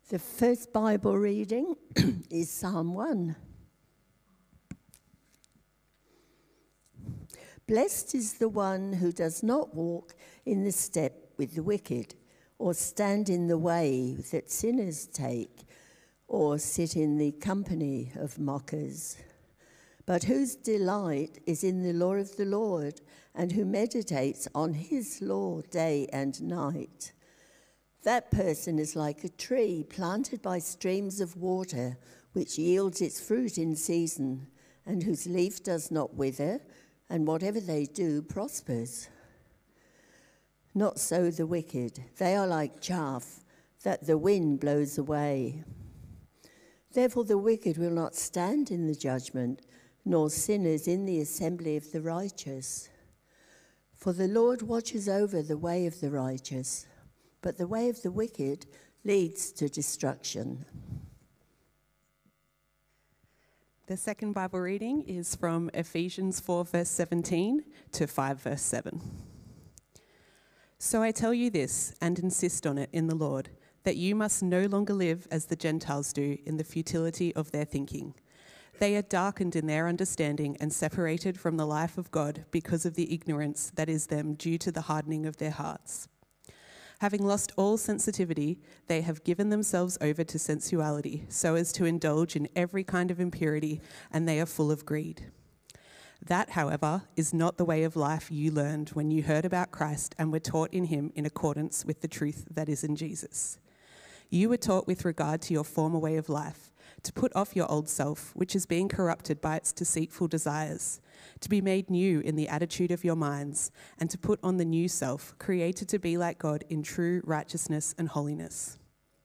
The first Bible reading is Psalm 1. Blessed is the one who does not walk in the step with the wicked, or stand in the way that sinners take, or sit in the company of mockers, but whose delight is in the law of the Lord, and who meditates on his law day and night. That person is like a tree planted by streams of water, which yields its fruit in season, and whose leaf does not wither, and whatever they do prospers. Not so the wicked. They are like chaff that the wind blows away. Therefore the wicked will not stand in the judgment, nor sinners in the assembly of the righteous. For the Lord watches over the way of the righteous, but the way of the wicked leads to destruction. The second Bible reading is from Ephesians 4, verse 17 to 5, verse 7. So I tell you this, and insist on it in the Lord, that you must no longer live as the Gentiles do in the futility of their thinking. They are darkened in their understanding and separated from the life of God because of the ignorance that is them due to the hardening of their hearts. Having lost all sensitivity, they have given themselves over to sensuality, so as to indulge in every kind of impurity, and they are full of greed. That, however, is not the way of life you learned when you heard about Christ and were taught in him in accordance with the truth that is in Jesus. You were taught with regard to your former way of life, to put off your old self, which is being corrupted by its deceitful desires, to be made new in the attitude of your minds, and to put on the new self, created to be like God in true righteousness and holiness.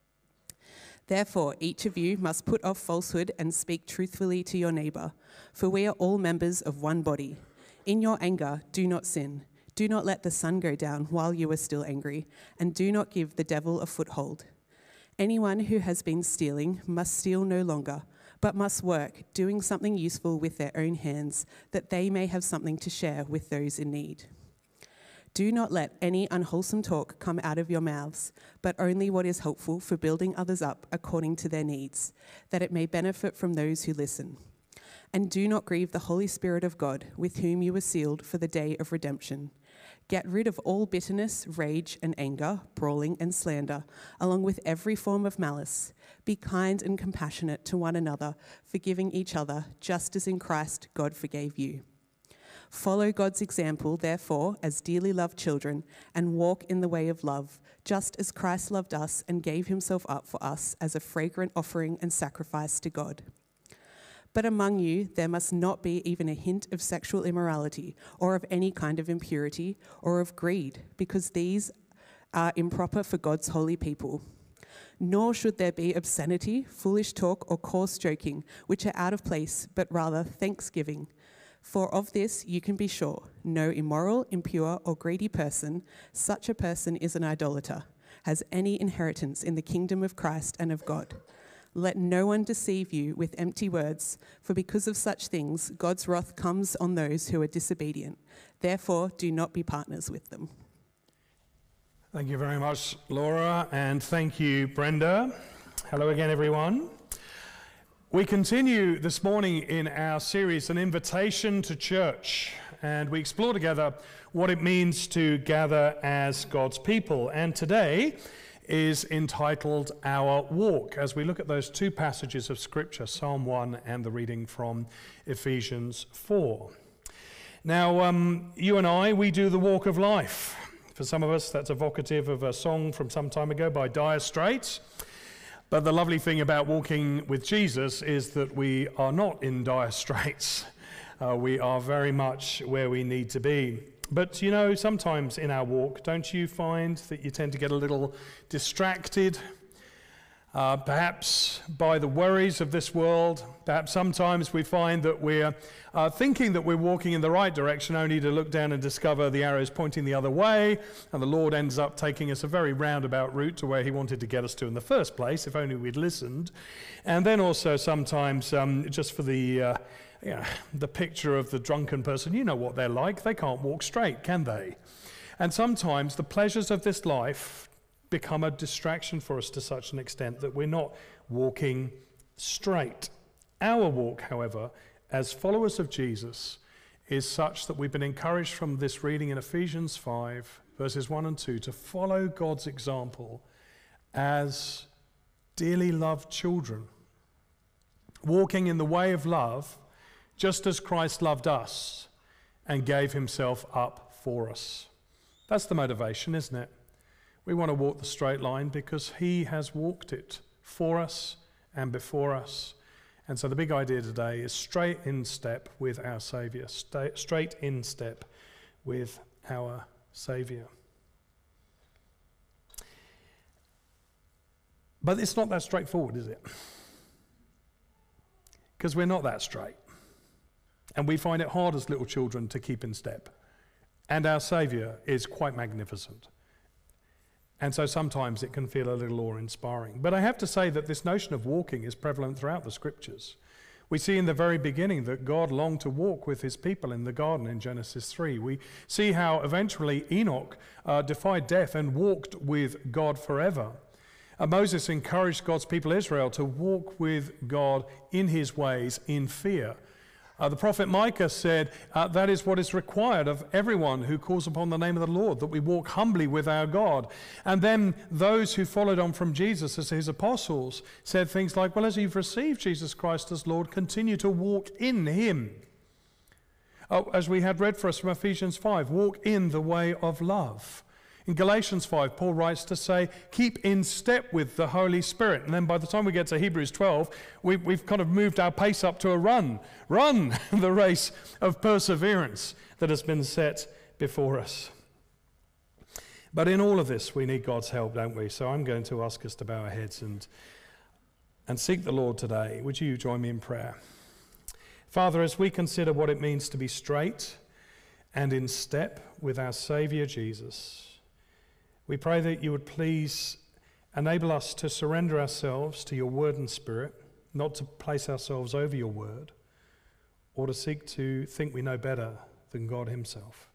Therefore, each of you must put off falsehood and speak truthfully to your neighbour, for we are all members of one body. In your anger, do not sin. Do not let the sun go down while you are still angry, and do not give the devil a foothold. Anyone who has been stealing must steal no longer, but must work, doing something useful with their own hands, that they may have something to share with those in need. Do not let any unwholesome talk come out of your mouths, but only what is helpful for building others up according to their needs, that it may benefit from those who listen. And do not grieve the Holy Spirit of God, with whom you were sealed for the day of redemption. Get rid of all bitterness, rage and anger, brawling and slander, along with every form of malice. Be kind and compassionate to one another, forgiving each other, just as in Christ God forgave you. Follow God's example, therefore, as dearly loved children, and walk in the way of love, just as Christ loved us and gave himself up for us as a fragrant offering and sacrifice to God. But among you there must not be even a hint of sexual immorality, or of any kind of impurity, or of greed, because these are improper for God's holy people. Nor should there be obscenity, foolish talk, or coarse joking, which are out of place, but rather thanksgiving. For of this you can be sure, no immoral, impure, or greedy person, such a person is an idolater, has any inheritance in the kingdom of Christ and of God. Let no one deceive you with empty words, for because of such things, God's wrath comes on those who are disobedient. Therefore, do not be partners with them. Thank you very much, Laura, and thank you, Brenda. Hello again, everyone. We continue this morning in our series, An Invitation to Church, and we explore together what it means to gather as God's people. And today is entitled Our Walk, as we look at those two passages of Scripture, Psalm 1 and the reading from Ephesians 4. Now, you and I, we do the walk of life. For some of us, that's evocative of a song from some time ago by Dire Straits. But the lovely thing about walking with Jesus is that we are not in dire straits. We are very much where we need to be. But, you know, sometimes in our walk, don't you find that you tend to get a little distracted, perhaps by the worries of this world? Perhaps sometimes we find that we're thinking that we're walking in the right direction, only to look down and discover the arrows pointing the other way, and the Lord ends up taking us a very roundabout route to where he wanted to get us to in the first place, if only we'd listened. And then also sometimes, just for the picture of the drunken person, you know what they're like. They can't walk straight, can they? And sometimes the pleasures of this life become a distraction for us to such an extent that we're not walking straight. Our walk, however, as followers of Jesus, is such that we've been encouraged from this reading in Ephesians 5, verses 1 and 2, to follow God's example as dearly loved children, walking in the way of love, just as Christ loved us and gave himself up for us. That's the motivation, isn't it? We want to walk the straight line because he has walked it for us and before us. And so the big idea today is straight in step with our Saviour. Straight in step with our Saviour. But it's not that straightforward, is it? Because we're not that straight. And we find it hard as little children to keep in step. And our Saviour is quite magnificent. And so sometimes it can feel a little awe-inspiring. But I have to say that this notion of walking is prevalent throughout the Scriptures. We see in the very beginning that God longed to walk with his people in the garden in Genesis 3. We see how eventually Enoch defied death and walked with God forever. Moses encouraged God's people Israel to walk with God in his ways in fear. The prophet Micah said, that is what is required of everyone who calls upon the name of the Lord, that we walk humbly with our God. And then those who followed on from Jesus as his apostles said things like, well, as you've received Jesus Christ as Lord, continue to walk in him. As we had read for us from Ephesians 5, walk in the way of love. In Galatians 5, Paul writes to say, keep in step with the Holy Spirit. And then by the time we get to Hebrews 12, we've kind of moved our pace up to a run. Run the race of perseverance that has been set before us. But in all of this, we need God's help, don't we? So I'm going to ask us to bow our heads and seek the Lord today. Would you join me in prayer? Father, as we consider what it means to be straight and in step with our Saviour Jesus, we pray that you would please enable us to surrender ourselves to your word and spirit, not to place ourselves over your word, or to seek to think we know better than God himself.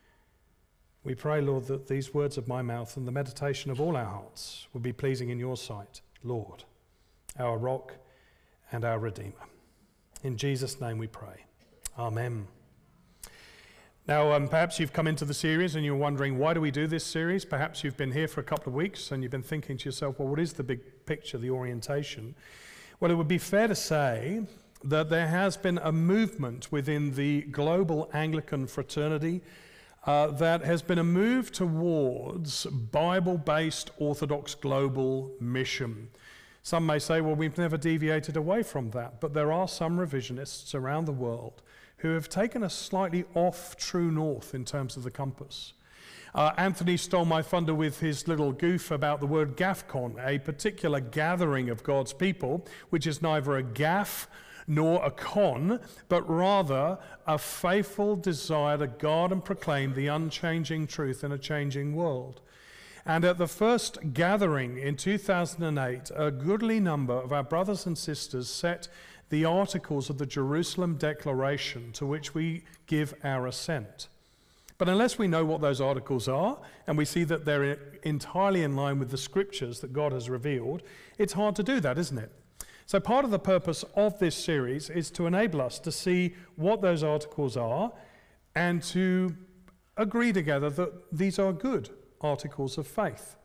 We pray, Lord, that these words of my mouth and the meditation of all our hearts will be pleasing in your sight, Lord, our rock and our Redeemer. In Jesus' name we pray. Amen. Now, perhaps you've come into the series and you're wondering, why do we do this series? Perhaps you've been here for a couple of weeks and you've been thinking to yourself, well, what is the big picture, the orientation? Well, it would be fair to say that there has been a movement within the global Anglican fraternity that has been a move towards Bible-based Orthodox global mission. Some may say, well, we've never deviated away from that, but there are some revisionists around the world who have taken us slightly off true north in terms of the compass. Anthony stole my thunder with his little goof about the word GAFCON, a particular gathering of God's people, which is neither a gaff nor a con, but rather a faithful desire to guard and proclaim the unchanging truth in a changing world. And at the first gathering in 2008, a goodly number of our brothers and sisters set the articles of the Jerusalem Declaration to which we give our assent. But unless we know what those articles are, and we see that they're entirely in line with the scriptures that God has revealed, it's hard to do that, isn't it? So part of the purpose of this series is to enable us to see what those articles are and to agree together that these are good articles of faith.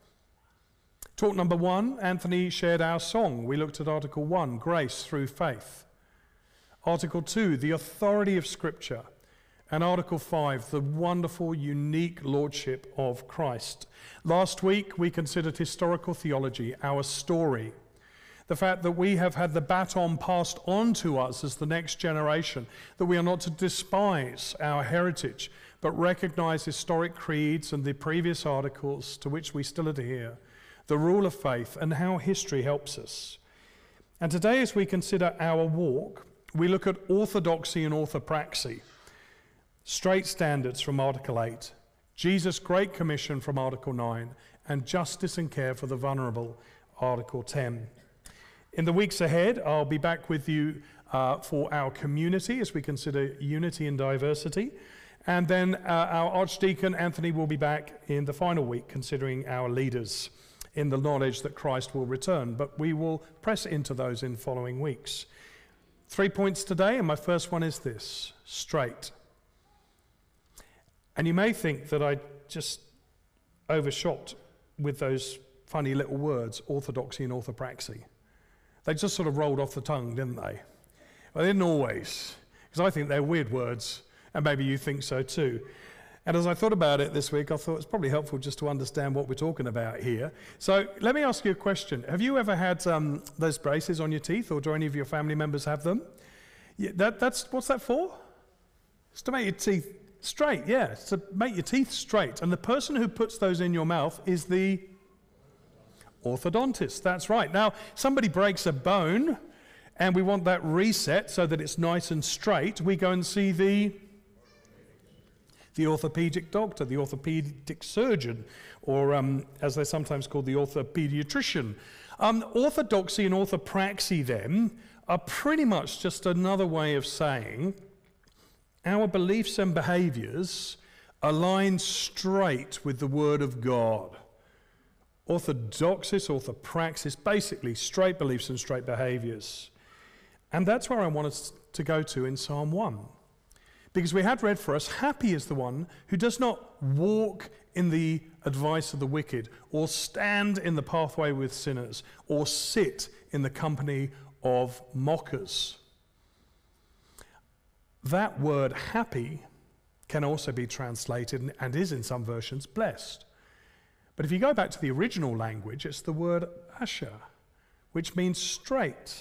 Talk number 1, Anthony shared our song. We looked at Article 1, Grace Through Faith. Article 2, the authority of Scripture. And Article 5, the wonderful, unique lordship of Christ. Last week, we considered historical theology, our story. The fact that we have had the baton passed on to us as the next generation, that we are not to despise our heritage, but recognize historic creeds and the previous articles to which we still adhere, the rule of faith, and how history helps us. And today, as we consider our walk, we look at orthodoxy and orthopraxy, straight standards from Article 8, Jesus' Great Commission from Article 9, and justice and care for the vulnerable, Article 10. In the weeks ahead, I'll be back with you for our community as we consider unity and diversity. And then our Archdeacon, Anthony, will be back in the final week considering our leaders. in the knowledge that Christ will return. But we will press into those in following weeks. 3 points today, and my first one is this: straight. And you may think that I just overshot with those funny little words, orthodoxy and orthopraxy. They just sort of rolled off the tongue, didn't they? Well, they didn't always, because I think they're weird words, and maybe you think so too. And as I thought about it this week, I thought it's probably helpful just to understand what we're talking about here. So let me ask you a question. Have you ever had those braces on your teeth, or do any of your family members have them? Yeah, what's that for? It's to make your teeth straight, yeah. It's to make your teeth straight. And the person who puts those in your mouth is the orthodontist. That's right. Now, somebody breaks a bone, and we want that reset so that it's nice and straight. We go and see the orthopedic doctor, the orthopedic surgeon, or as they're sometimes called, the orthopediatrician. Orthodoxy and orthopraxy then are pretty much just another way of saying our beliefs and behaviors align straight with the Word of God. Orthodoxis, orthopraxis, basically straight beliefs and straight behaviors. And that's where I want us to go to in Psalm 1. Because we had read for us, happy is the one who does not walk in the advice of the wicked, or stand in the pathway with sinners, or sit in the company of mockers. That word happy can also be translated, and is in some versions, blessed. But if you go back to the original language, it's the word asher, which means straight.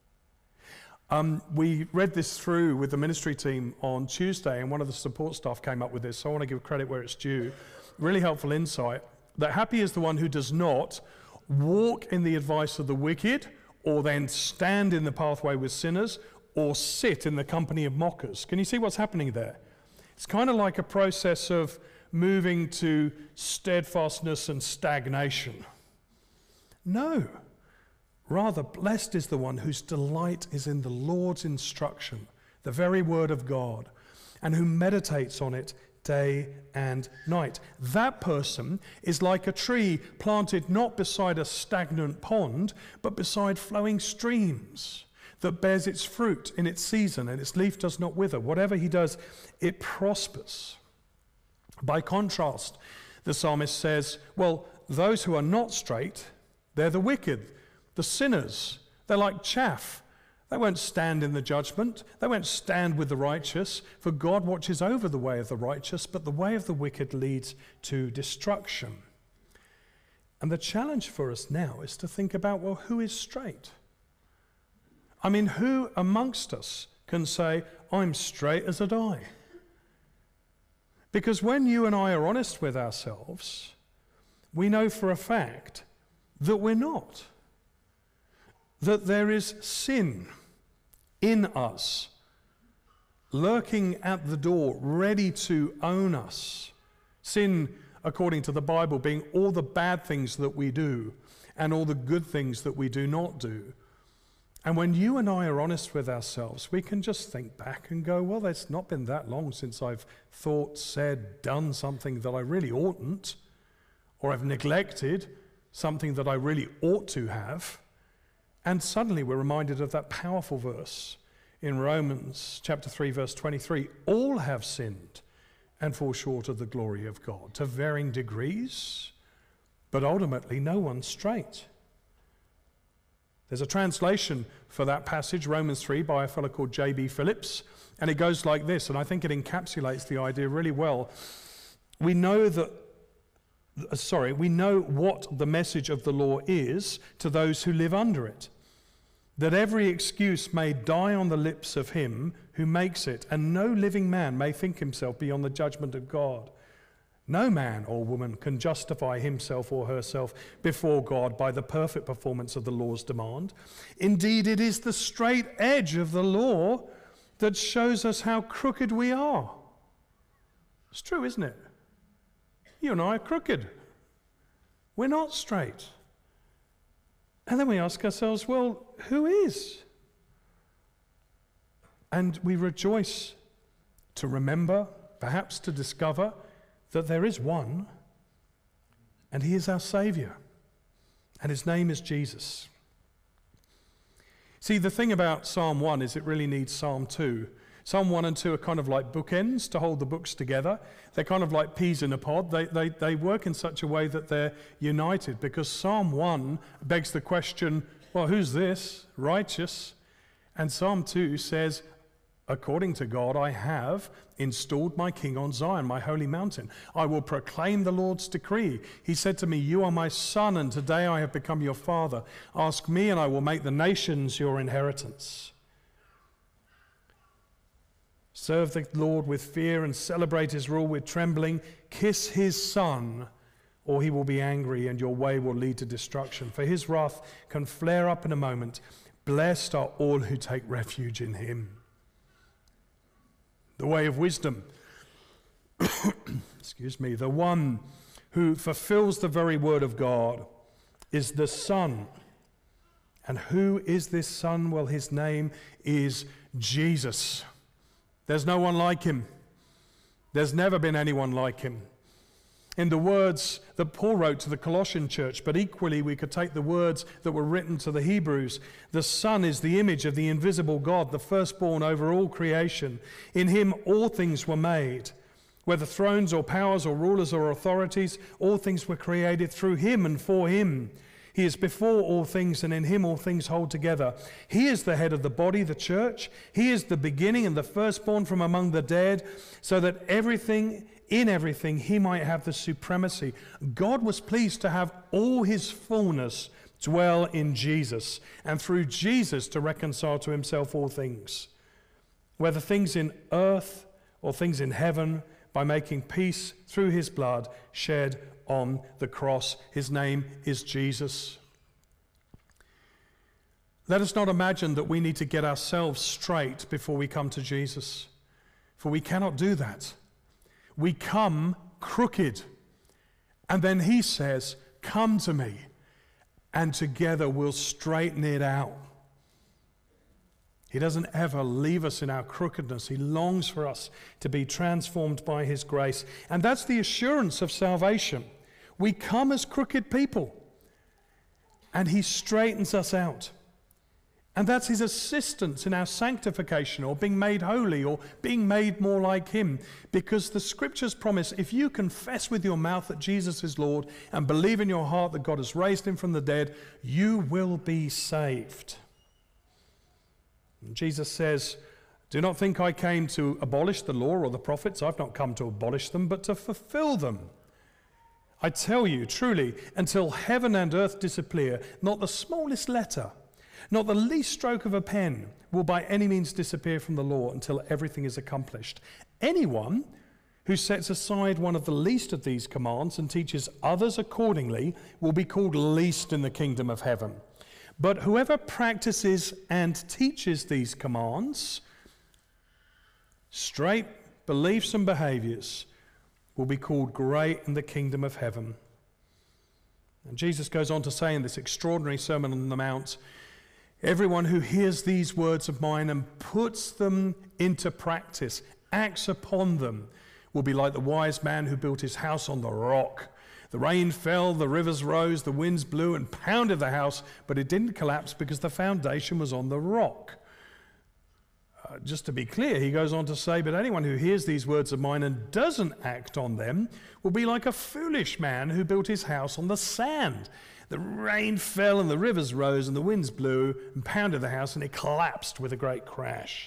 We read this through with the ministry team on Tuesday, and one of the support staff came up with this, so I want to give credit where it's due. Really helpful insight, that happy is the one who does not walk in the advice of the wicked, or then stand in the pathway with sinners, or sit in the company of mockers. Can you see what's happening there? It's kind of like a process of moving to steadfastness and stagnation. No. Rather, blessed is the one whose delight is in the Lord's instruction, the very word of God, and who meditates on it day and night. That person is like a tree planted not beside a stagnant pond, but beside flowing streams, that bears its fruit in its season, and its leaf does not wither. Whatever he does, it prospers. By contrast, the psalmist says, well, those who are not straight, they're the wicked, the sinners. They're like chaff. They won't stand in the judgment. They won't stand with the righteous, for God watches over the way of the righteous, but the way of the wicked leads to destruction. And the challenge for us now is to think about, well, who is straight? I mean, who amongst us can say, I'm straight as a die? Because when you and I are honest with ourselves, we know for a fact that we're not. That there is sin in us, lurking at the door, ready to own us. Sin, according to the Bible, being all the bad things that we do and all the good things that we do not do. And when you and I are honest with ourselves, we can just think back and go, well, it's not been that long since I've thought, said, done something that I really oughtn't, or I've neglected something that I really ought to have. And suddenly we're reminded of that powerful verse in Romans chapter 3, verse 23. All have sinned and fall short of the glory of God to varying degrees, but ultimately no one's straight. There's a translation for that passage, Romans 3, by a fellow called J.B. Phillips, and it goes like this, and I think it encapsulates the idea really well. We know what the message of the law is to those who live under it, that every excuse may die on the lips of him who makes it, and no living man may think himself beyond the judgment of God. No man or woman can justify himself or herself before God by the perfect performance of the law's demand. Indeed, it is the straight edge of the law that shows us how crooked we are. It's true, isn't it? You and I are crooked. We're not straight. And then we ask ourselves, well, who is? And we rejoice to remember, perhaps to discover, that there is one, and he is our Saviour. and his name is Jesus. See, the thing about Psalm 1 is it really needs Psalm 2. Psalm 1 and 2 are kind of like bookends to hold the books together. They're kind of like peas in a pod. They work in such a way that they're united, because Psalm 1 begs the question, well, who's this? Righteous. And Psalm 2 says, according to God, I have installed my king on Zion, my holy mountain. I will proclaim the Lord's decree. He said to me, you are my son, and today I have become your father. Ask me, and I will make the nations your inheritance. Serve the Lord with fear and celebrate his rule with trembling. Kiss his son, or he will be angry, and your way will lead to destruction. For his wrath can flare up in a moment. Blessed are all who take refuge in him. The way of wisdom, the one who fulfills the very word of God is the Son. And who is this Son? Well, his name is Jesus. There's no one like him. There's never been anyone like him. In the words that Paul wrote to the Colossian church, but equally we could take the words that were written to the Hebrews. The Son is the image of the invisible God, the firstborn over all creation. In him all things were made. Whether thrones or powers or rulers or authorities, all things were created through him and for him. He is before all things, and in him all things hold together. He is the head of the body, the church. He is the beginning and the firstborn from among the dead, so that in everything he might have the supremacy. God was pleased to have all his fullness dwell in Jesus, and through Jesus to reconcile to himself all things, whether things in earth or things in heaven, by making peace through his blood shed on the cross. His name is Jesus. Let us not imagine that we need to get ourselves straight before we come to Jesus, for we cannot do that. We come crooked, and then he says, come to me, and together we'll straighten it out. He doesn't ever leave us in our crookedness. He longs for us to be transformed by his grace. And that's the assurance of salvation. We come as crooked people, and he straightens us out. And that's his assistance in our sanctification, or being made holy, or being made more like him. Because the scriptures promise, if you confess with your mouth that Jesus is Lord and believe in your heart that God has raised him from the dead, you will be saved. And Jesus says, do not think I came to abolish the law or the prophets. I've not come to abolish them, but to fulfill them. I tell you, truly, until heaven and earth disappear, not the smallest letter, not the least stroke of a pen will by any means disappear from the law until everything is accomplished. Anyone who sets aside one of the least of these commands and teaches others accordingly will be called least in the kingdom of heaven. But whoever practices and teaches these commands, straight beliefs and behaviors, will be called great in the kingdom of heaven. And Jesus goes on to say in this extraordinary Sermon on the Mount, everyone who hears these words of mine and puts them into practice, acts upon them, will be like the wise man who built his house on the rock. The rain fell, the rivers rose, the winds blew and pounded the house, but it didn't collapse because the foundation was on the rock. Just to be clear, he goes on to say, but anyone who hears these words of mine and doesn't act on them will be like a foolish man who built his house on the sand. The rain fell and the rivers rose and the winds blew and pounded the house, and it collapsed with a great crash.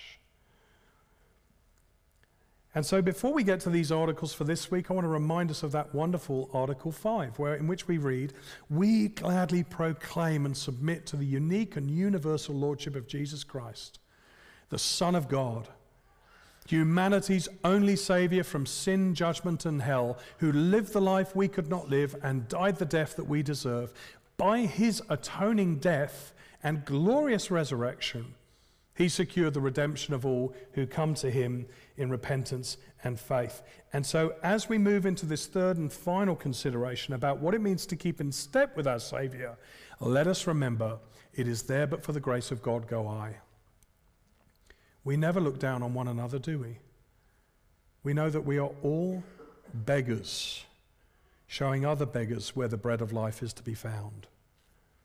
And so before we get to these articles for this week, I want to remind us of that wonderful Article 5, in which we read, we gladly proclaim and submit to the unique and universal lordship of Jesus Christ, the Son of God, humanity's only Savior from sin, judgment, and hell, who lived the life we could not live and died the death that we deserve. By his atoning death and glorious resurrection, he secured the redemption of all who come to him in repentance and faith. And so as we move into this third and final consideration about what it means to keep in step with our Savior, let us remember, it is there but for the grace of God go I. We never look down on one another, do we? We know that we are all beggars, showing other beggars where the bread of life is to be found.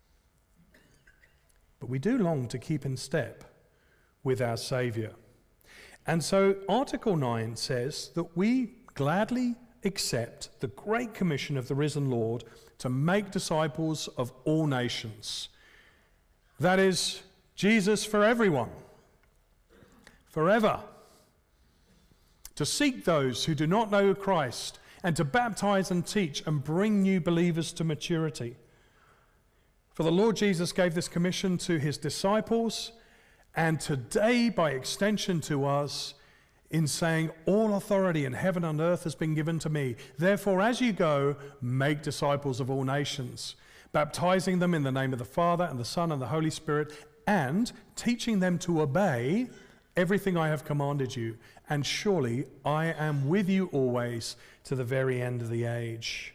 but we do long to keep in step with our Saviour. And so Article 9 says that we gladly accept the great commission of the risen Lord to make disciples of all nations. That is, Jesus for everyone, forever. To seek those who do not know Christ and to baptize and teach and bring new believers to maturity. For the Lord Jesus gave this commission to his disciples, and today, by extension to us, in saying, all authority in heaven and earth has been given to me. Therefore, as you go, make disciples of all nations, baptizing them in the name of the Father and the Son and the Holy Spirit, and teaching them to obey everything I have commanded you. And surely I am with you always to the very end of the age.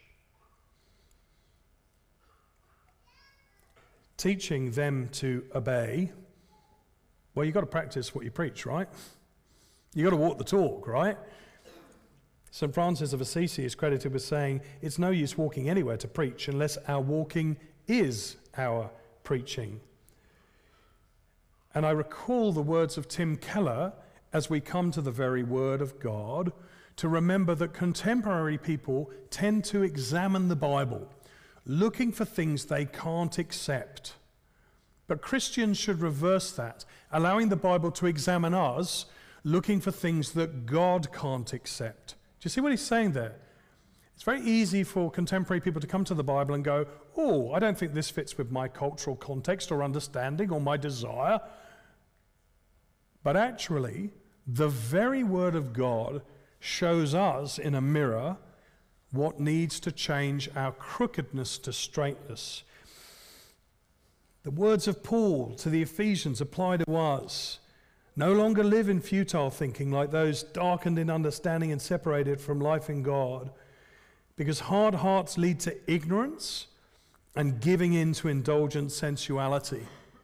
Teaching them to obey. Well, you've got to practice what you preach, right? You've got to walk the talk, right? St. Francis of Assisi is credited with saying, it's no use walking anywhere to preach unless our walking is our preaching. And I recall the words of Tim Keller as we come to the very word of God, to remember that contemporary people tend to examine the Bible, looking for things they can't accept. But Christians should reverse that, allowing the Bible to examine us, looking for things that God can't accept. Do you see what he's saying there? It's very easy for contemporary people to come to the Bible and go, oh, I don't think this fits with my cultural context or understanding or my desire. But actually, the very word of God shows us in a mirror what needs to change our crookedness to straightness. The words of Paul to the Ephesians apply to us. No longer live in futile thinking like those darkened in understanding and separated from life in God, because hard hearts lead to ignorance and giving in to indulgent sensuality.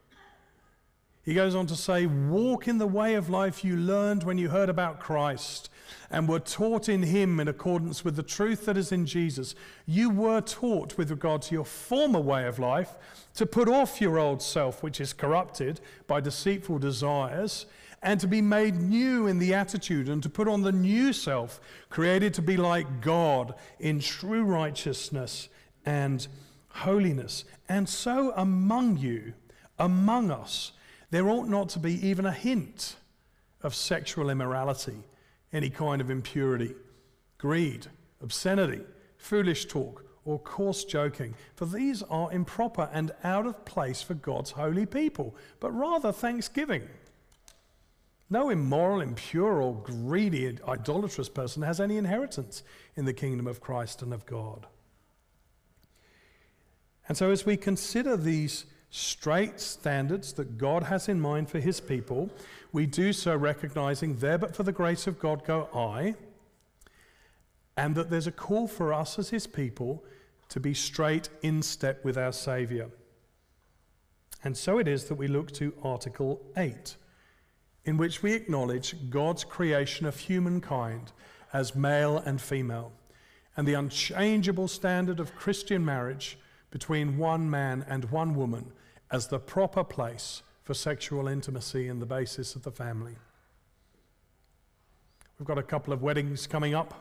He goes on to say, walk in the way of life you learned when you heard about Christ and were taught in him in accordance with the truth that is in Jesus. You were taught with regard to your former way of life to put off your old self, which is corrupted by deceitful desires, and to be made new in the attitude, and to put on the new self, created to be like God in true righteousness and holiness. And so among you, among us, there ought not to be even a hint of sexual immorality, any kind of impurity, greed, obscenity, foolish talk, or coarse joking, for these are improper and out of place for God's holy people, but rather thanksgiving. No immoral, impure, or greedy, idolatrous person has any inheritance in the kingdom of Christ and of God. And so as we consider these straight standards that God has in mind for his people, we do so recognizing there but for the grace of God go I, and that there's a call for us as his people to be straight in step with our Saviour. And so it is that we look to Article 8, in which we acknowledge God's creation of humankind as male and female, and the unchangeable standard of Christian marriage between one man and one woman as the proper place for sexual intimacy and the basis of the family. We've got a couple of weddings coming up.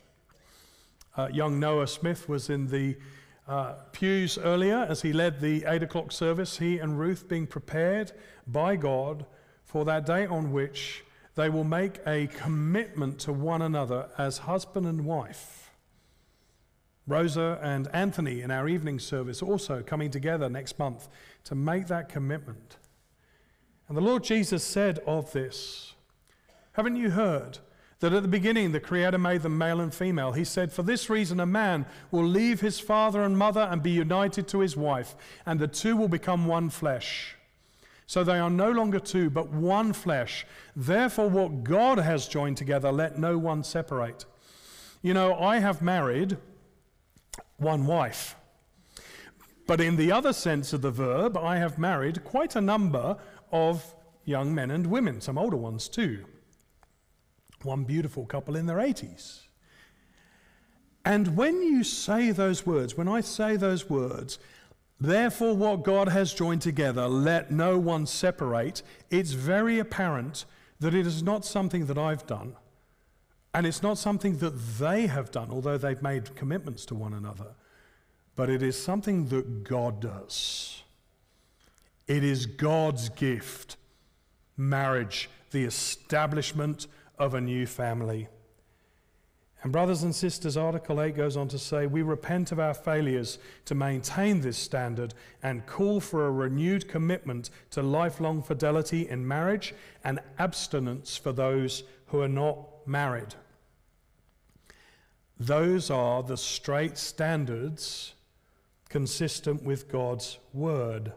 Young Noah Smith was in the pews earlier as he led the 8 o'clock service, he and Ruth being prepared by God for that day on which they will make a commitment to one another as husband and wife. Rosa and Anthony in our evening service also coming together next month to make that commitment. And the Lord Jesus said of this, haven't you heard that at the beginning the Creator made them male and female? He said, for this reason a man will leave his father and mother and be united to his wife, and the two will become one flesh. So they are no longer two, but one flesh. Therefore, what God has joined together, let no one separate. You know, I have married one wife. But in the other sense of the verb, I have married quite a number of young men and women, some older ones too. One beautiful couple in their 80s. And when you say those words, when I say those words, Therefore, what God has joined together, let no one separate. It's very apparent that it is not something that I've done, and it's not something that they have done, although they've made commitments to one another, but it is something that God does. It is God's gift, marriage, the establishment of a new family. And brothers and sisters, Article 8 goes on to say, we repent of our failures to maintain this standard and call for a renewed commitment to lifelong fidelity in marriage and abstinence for those who are not married. Those are the straight standards consistent with God's word.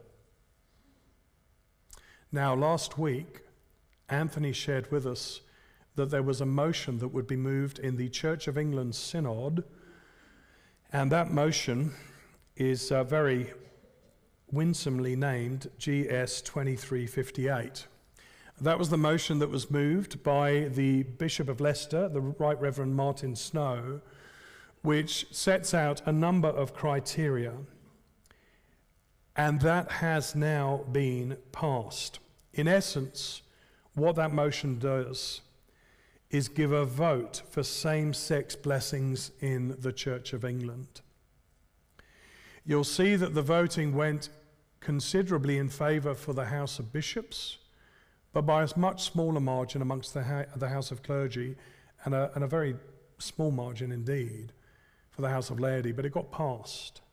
Now, last week, Anthony shared with us that there was a motion that would be moved in the Church of England Synod, and that motion is very winsomely named GS 2358. That was the motion that was moved by the Bishop of Leicester, the Right Reverend Martin Snow, which sets out a number of criteria, and that has now been passed. In essence, what that motion does is give a vote for same-sex blessings in the Church of England. You'll see that the voting went considerably in favour for the House of Bishops, but by a much smaller margin amongst the House of Clergy, and a very small margin indeed for the House of Laity, but it got passed.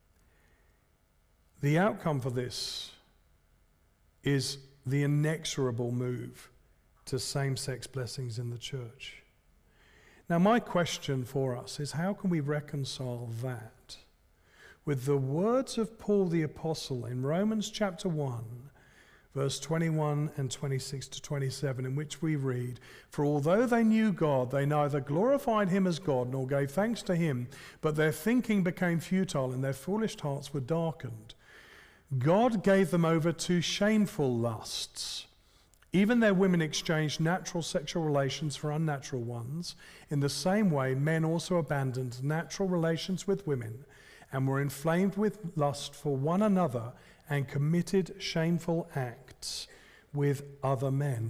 The outcome for this is the inexorable move to same-sex blessings in the church. Now, my question for us is, how can we reconcile that with the words of Paul the Apostle in Romans chapter 1, verse 21 and 26 to 27, in which we read, "For although they knew God, they neither glorified him as God nor gave thanks to him, but their thinking became futile and their foolish hearts were darkened. God gave them over to shameful lusts. Even their women exchanged natural sexual relations for unnatural ones. In the same way, men also abandoned natural relations with women and were inflamed with lust for one another and committed shameful acts with other men."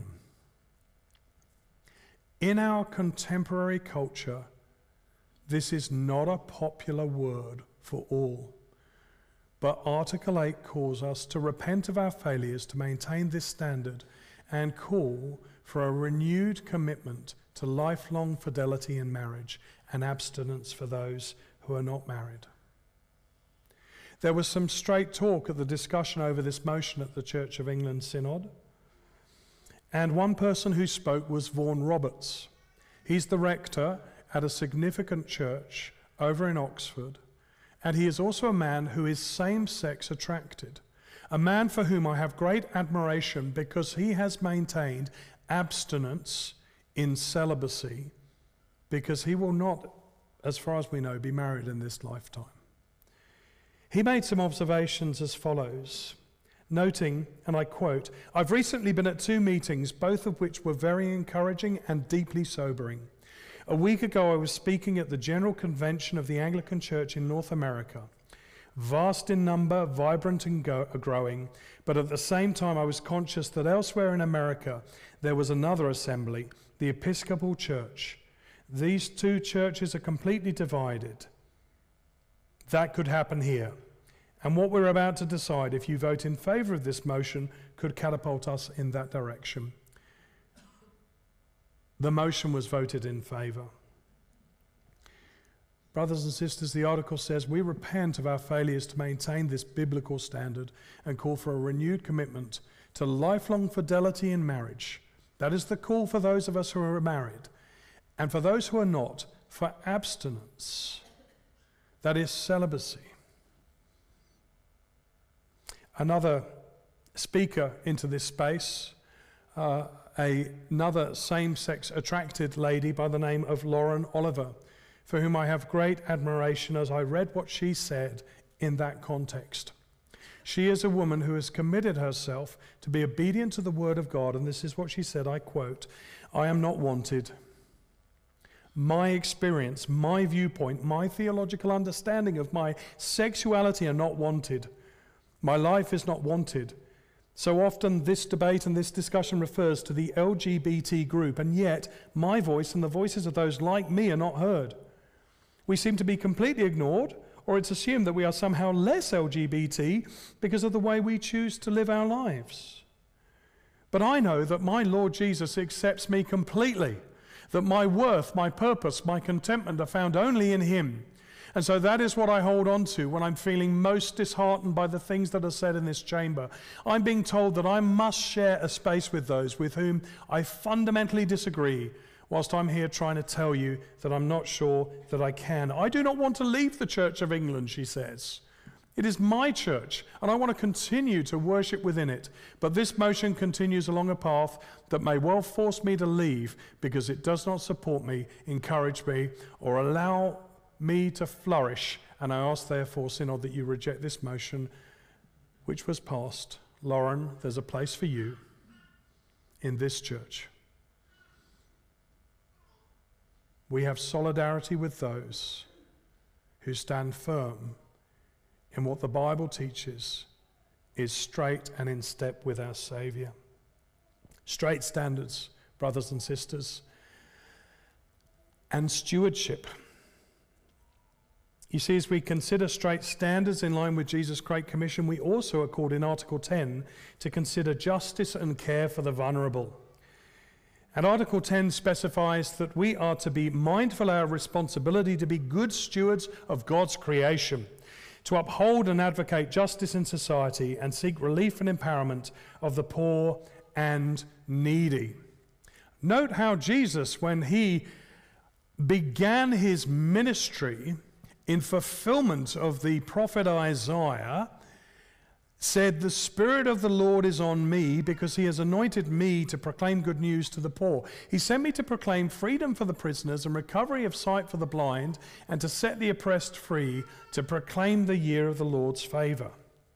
In our contemporary culture, this is not a popular word for all. But Article 8 calls us to repent of our failures to maintain this standard and call for a renewed commitment to lifelong fidelity in marriage and abstinence for those who are not married. There was some straight talk at the discussion over this motion at the Church of England Synod. And one person who spoke was Vaughan Roberts. He's the rector at a significant church over in Oxford. And he is also a man who is same-sex attracted. A man for whom I have great admiration because he has maintained abstinence in celibacy, because he will not, as far as we know, be married in this lifetime. He made some observations as follows, noting, and I quote, "I've recently been at 2 meetings, both of which were very encouraging and deeply sobering. A week ago, I was speaking at the General Convention of the Anglican Church in North America. Vast in number, vibrant and growing, but at the same time I was conscious that elsewhere in America there was another assembly, the Episcopal Church. These 2 churches are completely divided. That could happen here. And what we're about to decide, if you vote in favour of this motion, could catapult us in that direction." The motion was voted in favour. Brothers and sisters, the article says, we repent of our failures to maintain this biblical standard and call for a renewed commitment to lifelong fidelity in marriage. That is the call for those of us who are married. And for those who are not, for abstinence. That is celibacy. Another speaker into this space, another same-sex attracted lady by the name of Lauren Oliver, for whom I have great admiration as I read what she said in that context. She is a woman who has committed herself to be obedient to the word of God, and this is what she said, I quote, "I am not wanted. My experience, my viewpoint, my theological understanding of my sexuality are not wanted. My life is not wanted. So often this debate and this discussion refers to the LGBT group, and yet my voice and the voices of those like me are not heard. We seem to be completely ignored, or it's assumed that we are somehow less LGBT because of the way we choose to live our lives. But I know that my Lord Jesus accepts me completely, that my worth, my purpose, my contentment are found only in him. And so that is what I hold on to when I'm feeling most disheartened by the things that are said in this chamber. I'm being told that I must share a space with those with whom I fundamentally disagree, whilst I'm here trying to tell you that I'm not sure that I can. I do not want to leave the Church of England, she says. It is my church, and I want to continue to worship within it. But this motion continues along a path that may well force me to leave because it does not support me, encourage me, or allow me to flourish. And I ask, therefore, Synod, that you reject this motion which was passed. Lauren, there's a place for you in this church. We have solidarity with those who stand firm in what the Bible teaches is straight and in step with our Saviour. Straight standards, brothers and sisters, and stewardship. You see, as we consider straight standards in line with Jesus' Great Commission, we also are called in Article 10 to consider justice and care for the vulnerable. And Article 10 specifies that we are to be mindful of our responsibility to be good stewards of God's creation, to uphold and advocate justice in society and seek relief and empowerment of the poor and needy. Note how Jesus, when he began his ministry in fulfillment of the prophet Isaiah, said, "The Spirit of the Lord is on me because he has anointed me to proclaim good news to the poor. He sent me to proclaim freedom for the prisoners and recovery of sight for the blind, and to set the oppressed free, to proclaim the year of the Lord's favor."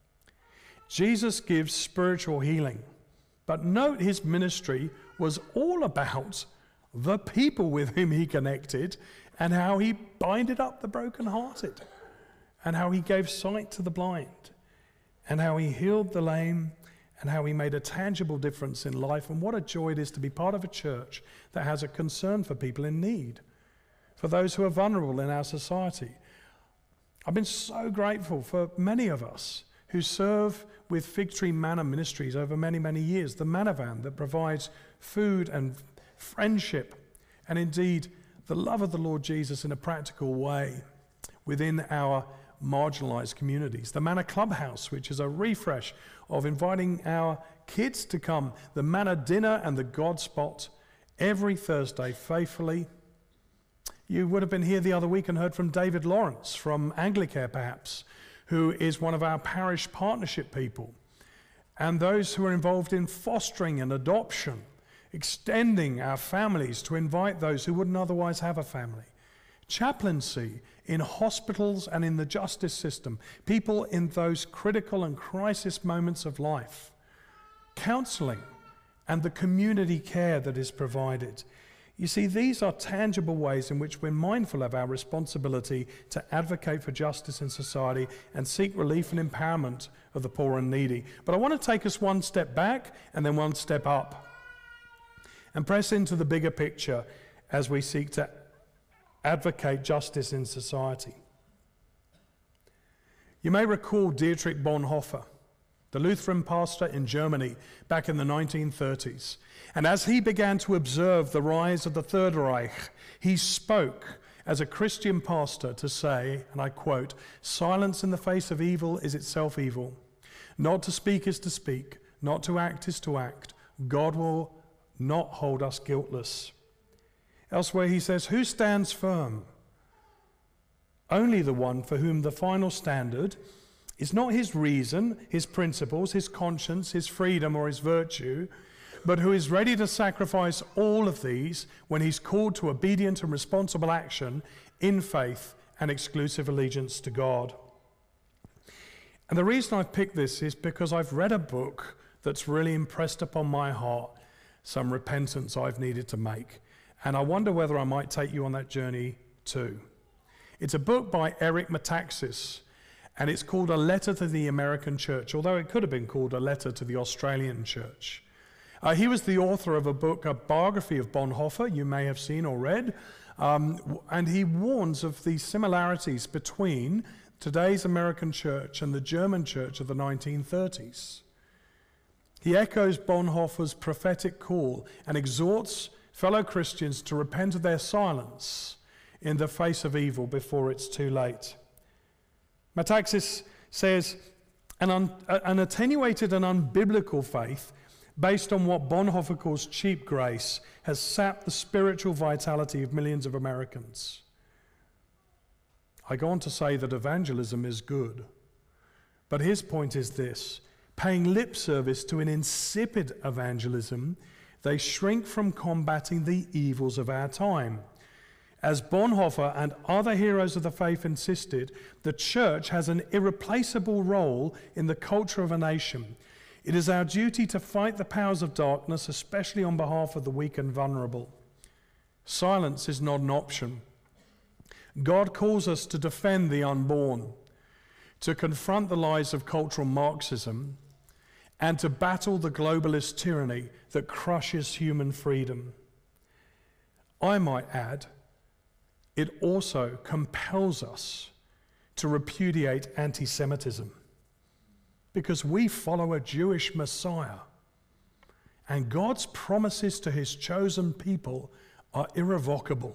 Jesus gives spiritual healing, but note his ministry was all about the people with whom he connected and how he binded up the brokenhearted, and how he gave sight to the blind, and how he healed the lame, and how he made a tangible difference in life. And what a joy it is to be part of a church that has a concern for people in need, for those who are vulnerable in our society. I've been so grateful for many of us who serve with Fig Tree Manor Ministries over many, many years, the Manor Van that provides food and friendship, and indeed the love of the Lord Jesus in a practical way within our marginalized communities. The Manor Clubhouse, which is a refresh of inviting our kids to come. The Manor Dinner and the God Spot every Thursday faithfully. You would have been here the other week and heard from David Lawrence from Anglicare perhaps, who is one of our parish partnership people. And those who are involved in fostering and adoption, extending our families to invite those who wouldn't otherwise have a family. Chaplaincy in hospitals and in the justice system, people in those critical and crisis moments of life. Counselling and the community care that is provided. You see, these are tangible ways in which we're mindful of our responsibility to advocate for justice in society and seek relief and empowerment of the poor and needy. But I want to take us one step back and then one step up and press into the bigger picture as we seek to advocate justice in society. You may recall Dietrich Bonhoeffer, the Lutheran pastor in Germany back in the 1930s. And as he began to observe the rise of the Third Reich, he spoke as a Christian pastor to say, and I quote, "Silence in the face of evil is itself evil. Not to speak is to speak. Not to act is to act. God will not hold us guiltless." Elsewhere he says, "Who stands firm? Only the one for whom the final standard is not his reason, his principles, his conscience, his freedom, or his virtue, but who is ready to sacrifice all of these when he's called to obedient and responsible action in faith and exclusive allegiance to God." And the reason I've picked this is because I've read a book that's really impressed upon my heart some repentance I've needed to make. And I wonder whether I might take you on that journey too. It's a book by Eric Metaxas, And it's called A Letter to the American Church, although it could have been called A Letter to the Australian Church. He was the author of a book, a biography of Bonhoeffer, you may have seen or read, and he warns of the similarities between today's American church and the German church of the 1930s. He echoes Bonhoeffer's prophetic call and exhorts fellow Christians to repent of their silence in the face of evil before it's too late. Metaxas says, an attenuated and unbiblical faith based on what Bonhoeffer calls cheap grace has sapped the spiritual vitality of millions of Americans. I go on to say that evangelism is good, but his point is this: paying lip service to an insipid evangelism, they shrink from combating the evils of our time. As Bonhoeffer and other heroes of the faith insisted, the church has an irreplaceable role in the culture of a nation. It is our duty to fight the powers of darkness, especially on behalf of the weak and vulnerable. Silence is not an option. God calls us to defend the unborn, to confront the lies of cultural Marxism, and to battle the globalist tyranny that crushes human freedom. I might add, it also compels us to repudiate anti-Semitism, because we follow a Jewish Messiah, and God's promises to his chosen people are irrevocable.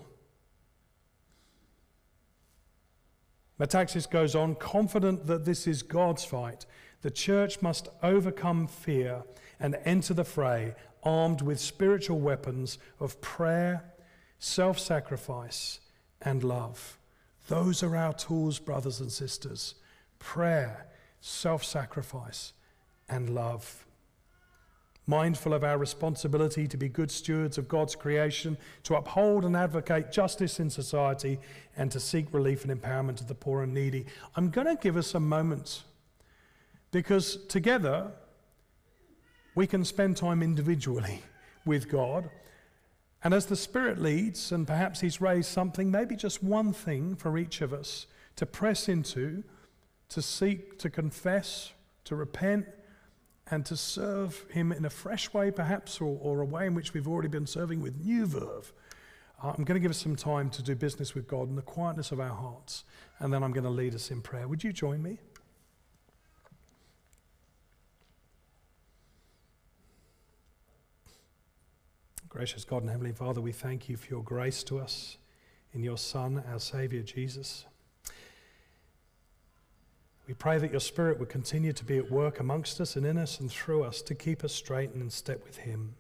Metaxas goes on, confident that this is God's fight. The church must overcome fear and enter the fray armed with spiritual weapons of prayer, self-sacrifice, and love. Those are our tools, brothers and sisters. Prayer, self-sacrifice, and love. Mindful of our responsibility to be good stewards of God's creation, to uphold and advocate justice in society, and to seek relief and empowerment of the poor and needy. I'm going to give us a moment, because together we can spend time individually with God. And as the Spirit leads, and perhaps he's raised something, maybe just one thing for each of us to press into, to seek, to confess, to repent, and to serve him in a fresh way perhaps, or a way in which we've already been serving with new verve. I'm going to give us some time to do business with God in the quietness of our hearts, and then I'm going to lead us in prayer. Would you join me? Gracious God and Heavenly Father, we thank you for your grace to us in your Son, our Saviour, Jesus. We pray that your Spirit would continue to be at work amongst us and in us and through us to keep us straight and in step with him.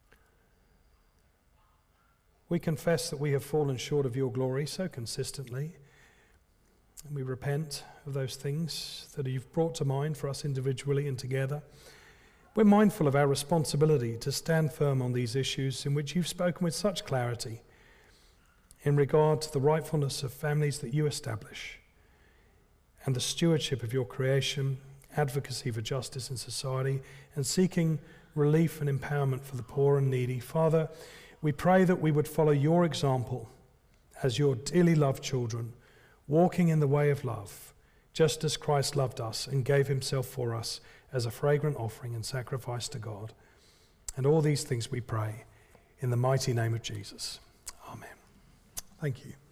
We confess that we have fallen short of your glory so consistently, and we repent of those things that you've brought to mind for us individually and together. We're mindful of our responsibility to stand firm on these issues in which you've spoken with such clarity in regard to the rightfulness of families that you establish and the stewardship of your creation, advocacy for justice in society, and seeking relief and empowerment for the poor and needy. Father, we pray that we would follow your example as your dearly loved children, walking in the way of love, just as Christ loved us and gave himself for us as a fragrant offering and sacrifice to God. And all these things we pray in the mighty name of Jesus. Amen. Thank you.